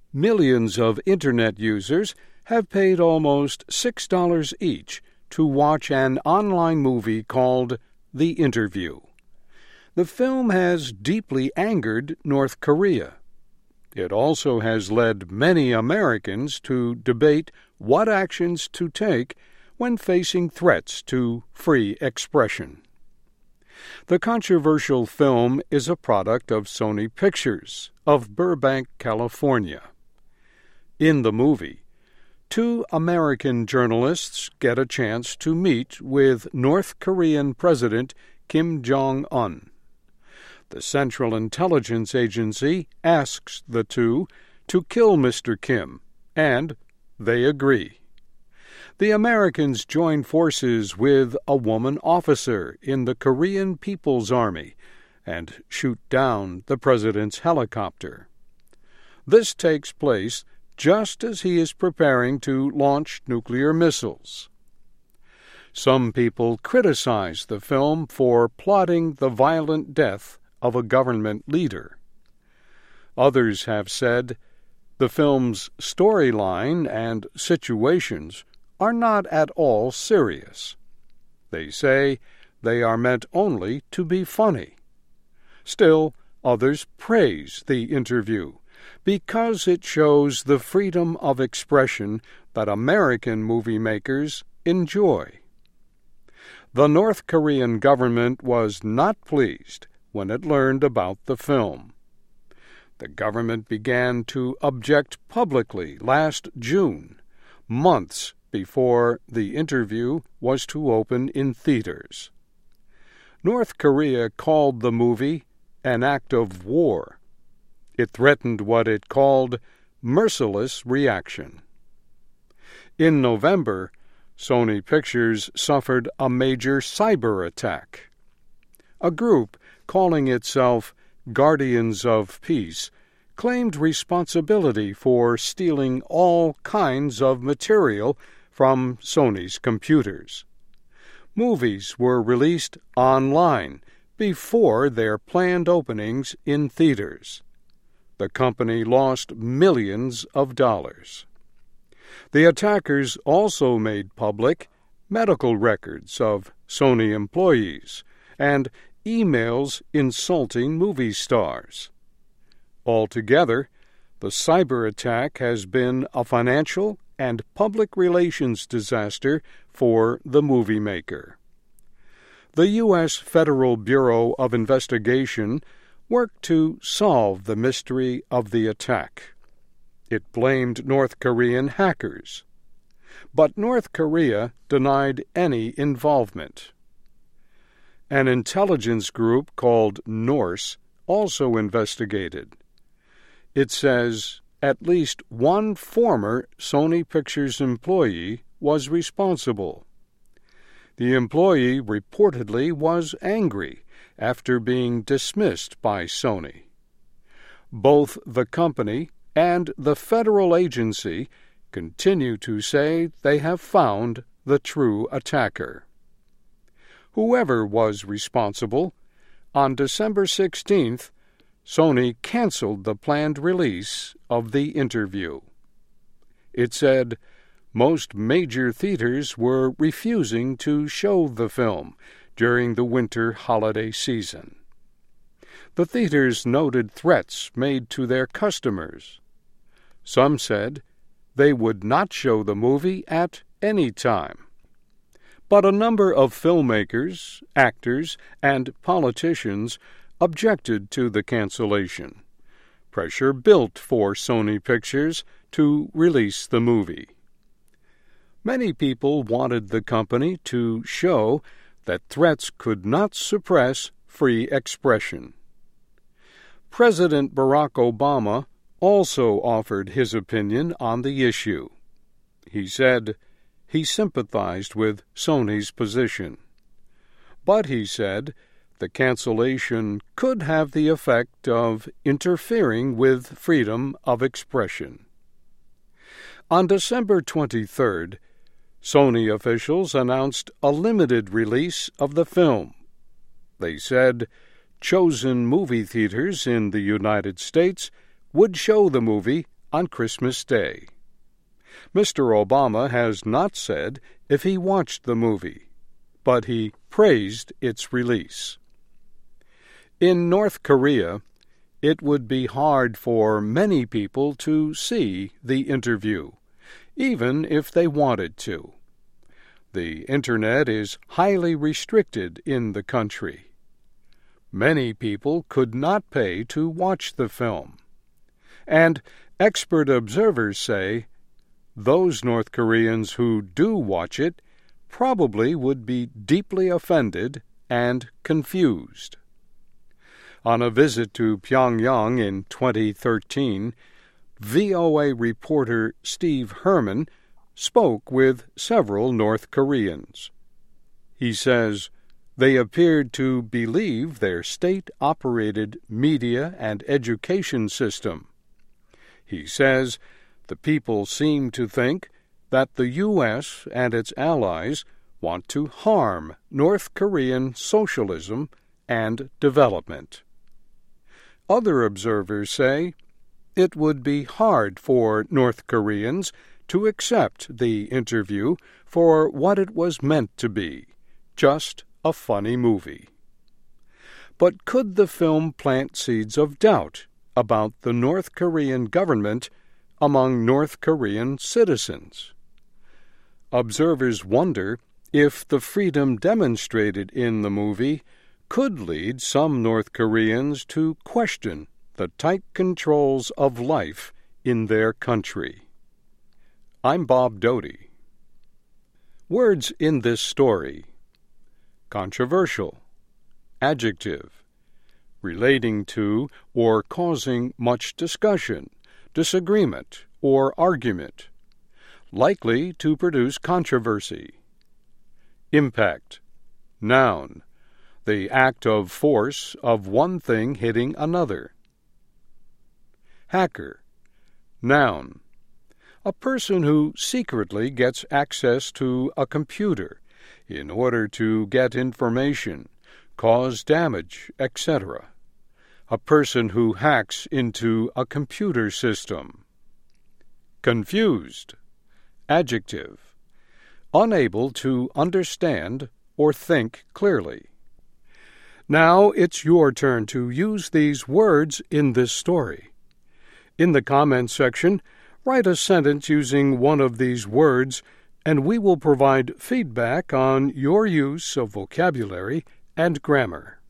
Millions of Internet users have paid almost $6 each to watch an online movie called The Interview. The film has deeply angered North Korea. It also has led many Americans to debate what actions to take when facing threats to free expression. The controversial film is a product of Sony Pictures of Burbank, California. In the movie, two American journalists get a chance to meet with North Korean President Kim Jong-un. The Central Intelligence Agency asks the two to kill Mr. Kim, and they agree. The Americans join forces with a woman officer in the Korean People's Army and shoot down the president's helicopter. This takes place just as he is preparing to launch nuclear missiles. Some people criticize the film for plotting the violent death of a government leader. Others have said the film's storyline and situations are not at all serious. They say they are meant only to be funny. Still, others praise The Interview because it shows the freedom of expression that American movie makers enjoy. The North Korean government was not pleased when it learned about the film. The government began to object publicly last June, months before The Interview was to open in theaters. North Korea called the movie an act of war. It threatened what it called merciless reaction. In November, Sony Pictures suffered a major cyber attack. A group calling itself Guardians of Peace claimed responsibility for stealing all kinds of material from Sony's computers. Movies were released online before their planned openings in theaters. The company lost millions of dollars. The attackers also made public medical records of Sony employees and emails insulting movie stars. Altogether, the cyber attack has been a financial and public relations disaster for the movie maker. The U.S. Federal Bureau of Investigation worked to solve the mystery of the attack. It blamed North Korean hackers, but North Korea denied any involvement. An intelligence group called Norse also investigated. It says at least one former Sony Pictures employee was responsible. The employee reportedly was angry after being dismissed by Sony. Both the company and the federal agency continue to say they have found the true attacker. Whoever was responsible, on December 16th, Sony canceled the planned release of The Interview. It said most major theaters were refusing to show the film during the winter holiday season. The theaters noted threats made to their customers. Some said they would not show the movie at any time. But a number of filmmakers, actors, and politicians objected to the cancellation. Pressure built for Sony Pictures to release the movie. Many people wanted the company to show that threats could not suppress free expression. President Barack Obama also offered his opinion on the issue. He said he sympathized with Sony's position. But he said the cancellation could have the effect of interfering with freedom of expression. On December 23rd, Sony officials announced a limited release of the film. They said chosen movie theaters in the United States would show the movie on Christmas Day. Mr. Obama has not said if he watched the movie, but he praised its release. In North Korea, it would be hard for many people to see the interview, even if they wanted to. The Internet is highly restricted in the country. Many people could not pay to watch the film. And expert observers say those North Koreans who do watch it probably would be deeply offended and confused. On a visit to Pyongyang in 2013, VOA reporter Steve Herman spoke with several North Koreans. He says they appeared to believe their state-operated media and education system. He says the people seem to think that the U.S. and its allies want to harm North Korean socialism and development. Other observers say it would be hard for North Koreans to accept the interview for what it was meant to be, just a funny movie. But could the film plant seeds of doubt about the North Korean government among North Korean citizens? Observers wonder if the freedom demonstrated in the movie could lead some North Koreans to question the tight controls of life in their country. I'm Bob Doty. Words in this story: controversial, adjective, relating to or causing much discussion, disagreement, or argument, likely to produce controversy. Impact, noun, the act of force of one thing hitting another. Hacker, noun, a person who secretly gets access to a computer in order to get information, cause damage, etc. A person who hacks into a computer system. Confused, adjective, unable to understand or think clearly. Now it's your turn to use these words in this story. In the comments section, write a sentence using one of these words, and we will provide feedback on your use of vocabulary and grammar.